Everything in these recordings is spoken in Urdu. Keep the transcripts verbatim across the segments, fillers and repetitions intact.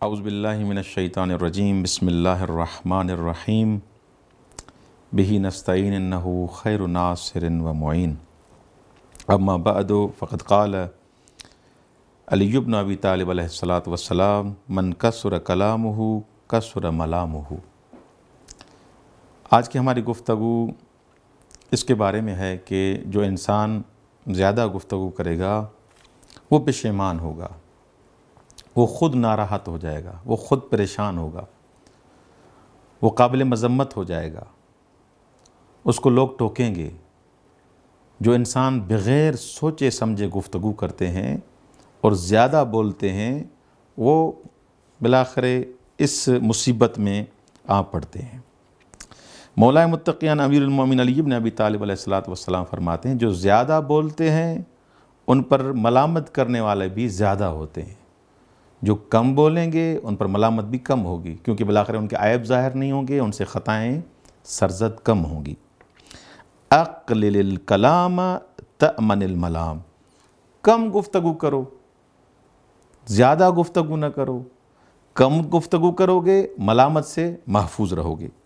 اعوذ باللہ من الشیطان الرجیم بسم اللہ الرحمن الرحیم بہ نستعین انہ خیر ناصر و معین اما بعد فقد قال علی بن ابی طالب علیہ الصلاۃ والسلام من کثر کلامہ کثر ملامہ۔ آج کی ہماری گفتگو اس کے بارے میں ہے کہ جو انسان زیادہ گفتگو کرے گا وہ پشیمان ہوگا، وہ خود ناراحت ہو جائے گا، وہ خود پریشان ہوگا، وہ قابل مذمت ہو جائے گا، اس کو لوگ ٹوکیں گے۔ جو انسان بغیر سوچے سمجھے گفتگو کرتے ہیں اور زیادہ بولتے ہیں وہ بالآخر اس مصیبت میں آ پڑتے ہیں۔ مولا متقیان امیر المومنین علی بن ابی طالب علیہ الصلاۃ والسلام فرماتے ہیں جو زیادہ بولتے ہیں ان پر ملامت کرنے والے بھی زیادہ ہوتے ہیں، جو کم بولیں گے ان پر ملامت بھی کم ہوگی، کیونکہ بالآخر ان کے عیب ظاہر نہیں ہوں گے، ان سے خطائیں سرزد کم ہوں گی۔ اقلل الکلام تأمن الملام، کم گفتگو کرو، زیادہ گفتگو نہ کرو، کم گفتگو کرو گے ملامت سے محفوظ رہو گے۔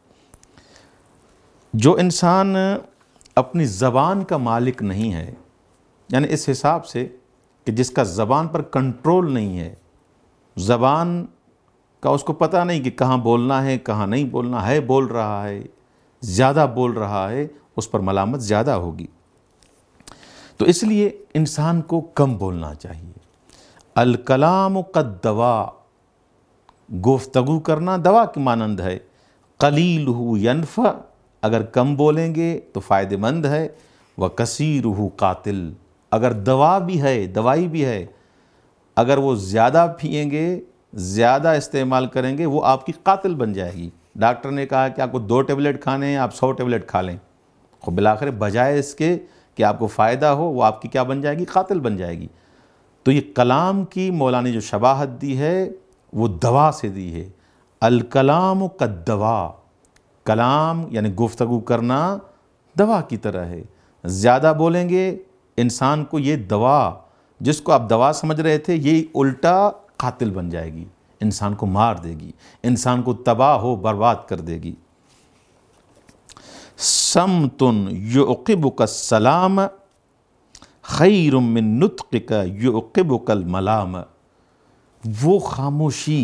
جو انسان اپنی زبان کا مالک نہیں ہے، یعنی اس حساب سے کہ جس کا زبان پر کنٹرول نہیں ہے، زبان کا اس کو پتہ نہیں کہ کہاں بولنا ہے کہاں نہیں بولنا ہے، بول رہا ہے، زیادہ بول رہا ہے، اس پر ملامت زیادہ ہوگی۔ تو اس لیے انسان کو کم بولنا چاہیے۔ الکلام قد دوا، گفتگو کرنا دوا کی مانند ہے۔ قلیلہ ینفع، اگر کم بولیں گے تو فائدہ مند ہے۔ وکثیرہ قاتل، اگر دوا بھی ہے، دوائی بھی ہے، اگر وہ زیادہ پئیں گے، زیادہ استعمال کریں گے وہ آپ کی قاتل بن جائے گی۔ ڈاکٹر نے کہا کہ آپ کو دو ٹیبلٹ کھانے ہیں، آپ سو ٹیبلٹ کھا لیں، خب بالآخر بجائے اس کے کہ آپ کو فائدہ ہو وہ آپ کی کیا بن جائے گی؟ قاتل بن جائے گی۔ تو یہ کلام کی مولا نے جو شباہت دی ہے وہ دوا سے دی ہے۔ الکلام قد دوا، کلام یعنی گفتگو کرنا دوا کی طرح ہے۔ زیادہ بولیں گے انسان کو یہ دوا، جس کو آپ دوا سمجھ رہے تھے، یہ الٹا قاتل بن جائے گی، انسان کو مار دے گی، انسان کو تباہ و برباد کر دے گی۔ صمت یعقبک السلام خیر من نطقک یعقبک الملام، وہ خاموشی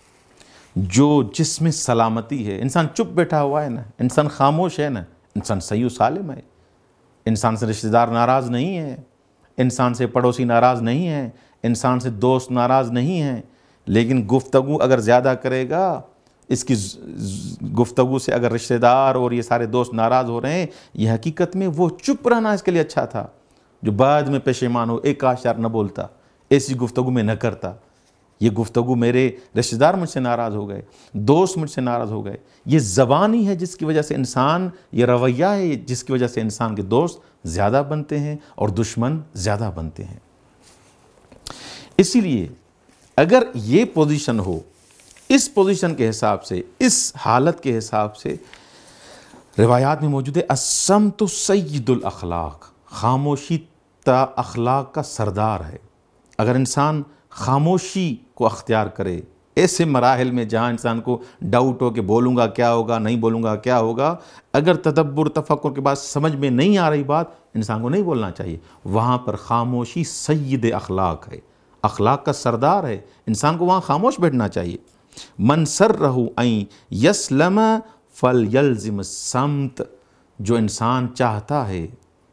جو جس میں سلامتی ہے۔ انسان چپ بیٹھا ہوا ہے نا، انسان خاموش ہے نا، انسان صحیح و سالم ہے، انسان سے رشتہ دار ناراض نہیں ہے، انسان سے پڑوسی ناراض نہیں ہے، انسان سے دوست ناراض نہیں ہے، لیکن گفتگو اگر زیادہ کرے گا، اس کی گفتگو سے اگر رشتہ دار اور یہ سارے دوست ناراض ہو رہے ہیں، یہ حقیقت میں وہ چپ رہنا اس کے لیے اچھا تھا، جو بعد میں پشیمان ہو، ایک آشار نہ بولتا، ایسی گفتگو میں نہ کرتا۔ یہ گفتگو میرے رشتہ دار مجھ سے ناراض ہو گئے، دوست مجھ سے ناراض ہو گئے۔ یہ زبان ہی ہے جس کی وجہ سے انسان، یہ رویہ ہے جس کی وجہ سے انسان کے دوست زیادہ بنتے ہیں اور دشمن زیادہ بنتے ہیں۔ اسی لیے اگر یہ پوزیشن ہو، اس پوزیشن کے حساب سے، اس حالت کے حساب سے روایات میں موجود ہے الصمت سید الاخلاق، خاموشی تا اخلاق کا سردار ہے۔ اگر انسان خاموشی کو اختیار کرے ایسے مراحل میں جہاں انسان کو ڈاؤٹ ہو کہ بولوں گا کیا ہوگا، نہیں بولوں گا کیا ہوگا، اگر تدبر تفکر کے بعد سمجھ میں نہیں آ رہی بات، انسان کو نہیں بولنا چاہیے۔ وہاں پر خاموشی سید اخلاق ہے، اخلاق کا سردار ہے، انسان کو وہاں خاموش بیٹھنا چاہیے۔ من سرہ ان یسلم فلیلزم الصمت، جو انسان چاہتا ہے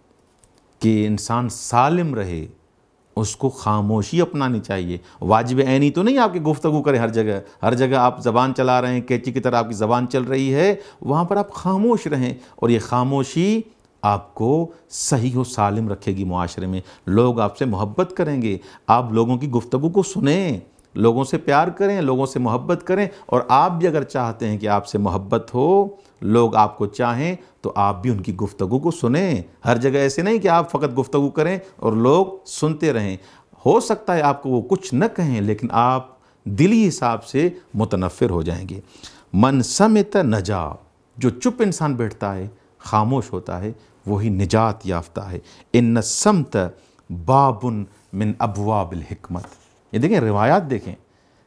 کہ انسان سالم رہے اس کو خاموشی اپنانی چاہیے۔ واجب عینی تو نہیں آپ کی گفتگو کریں ہر جگہ، ہر جگہ آپ زبان چلا رہے ہیں، کیچی کی طرح آپ کی زبان چل رہی ہے، وہاں پر آپ خاموش رہیں، اور یہ خاموشی آپ کو صحیح و سالم رکھے گی معاشرے میں۔ لوگ آپ سے محبت کریں گے، آپ لوگوں کی گفتگو کو سنیں، لوگوں سے پیار کریں، لوگوں سے محبت کریں، اور آپ بھی اگر چاہتے ہیں کہ آپ سے محبت ہو، لوگ آپ کو چاہیں، تو آپ بھی ان کی گفتگو کو سنیں۔ ہر جگہ ایسے نہیں کہ آپ فقط گفتگو کریں اور لوگ سنتے رہیں۔ ہو سکتا ہے آپ کو وہ کچھ نہ کہیں، لیکن آپ دلی حساب سے متنفر ہو جائیں گے۔ من سمت نجا، جو چپ انسان بیٹھتا ہے، خاموش ہوتا ہے، وہی نجات یافتہ ہے۔ ان الصمت باب من ابواب الحکمت، یہ دیکھیں روایات دیکھیں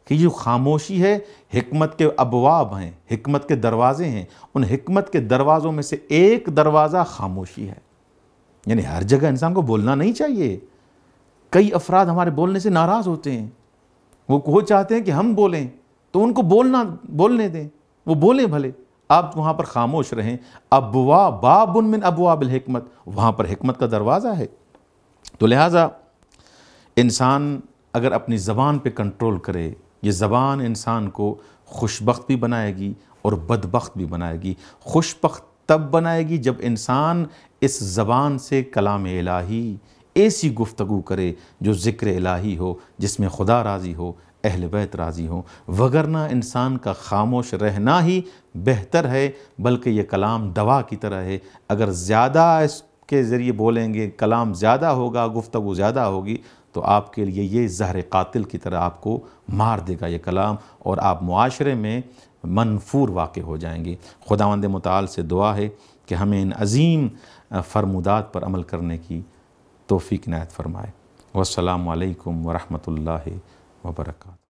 کہ جو خاموشی ہے حکمت کے ابواب ہیں، حکمت کے دروازے ہیں، ان حکمت کے دروازوں میں سے ایک دروازہ خاموشی ہے۔ یعنی ہر جگہ انسان کو بولنا نہیں چاہیے۔ کئی افراد ہمارے بولنے سے ناراض ہوتے ہیں، وہ وہ چاہتے ہیں کہ ہم بولیں تو ان کو بولنا بولنے دیں، وہ بولیں بھلے، آپ وہاں پر خاموش رہیں۔ ابوا باب من ابواب الحکمت، وہاں پر حکمت کا دروازہ ہے۔ تو لہٰذا انسان اگر اپنی زبان پہ کنٹرول کرے، یہ زبان انسان کو خوش بخت بھی بنائے گی اور بدبخت بھی بنائے گی۔ خوش بخت تب بنائے گی جب انسان اس زبان سے کلام الہی ایسی گفتگو کرے جو ذکر الہی ہو، جس میں خدا راضی ہو، اہل بیت راضی ہوں، وگرنہ انسان کا خاموش رہنا ہی بہتر ہے، بلکہ یہ کلام دوا کی طرح ہے۔ اگر زیادہ اس کے ذریعے بولیں گے، کلام زیادہ ہوگا، گفتگو زیادہ ہوگی، تو آپ کے لیے یہ زہر قاتل کی طرح آپ کو مار دے گا یہ کلام، اور آپ معاشرے میں منفور واقع ہو جائیں گے۔ خداوند متعال سے دعا ہے کہ ہمیں ان عظیم فرمودات پر عمل کرنے کی توفیق عنایت فرمائے۔ والسلام علیکم ورحمۃ اللہ وبرکاتہ۔